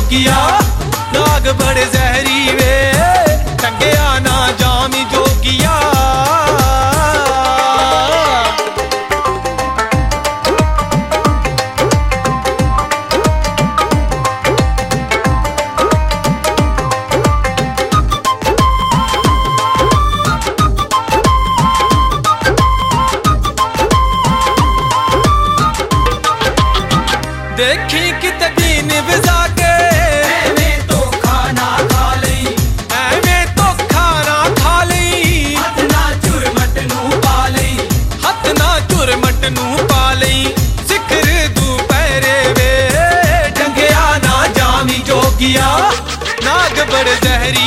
जोगिया नाग बड़े जहरी वे टंगया ना जामी जोगिया। देखी कित दीन बिजा के एवें तो खाना खा लई, एवें तो खाना खा लई, हथ ना चुरमट नू पा लई, हथ ना चुरमट नू पा लई, सिखर दोपहरे वे टंगया ना जामी जोगिया नाग बड़े जहरी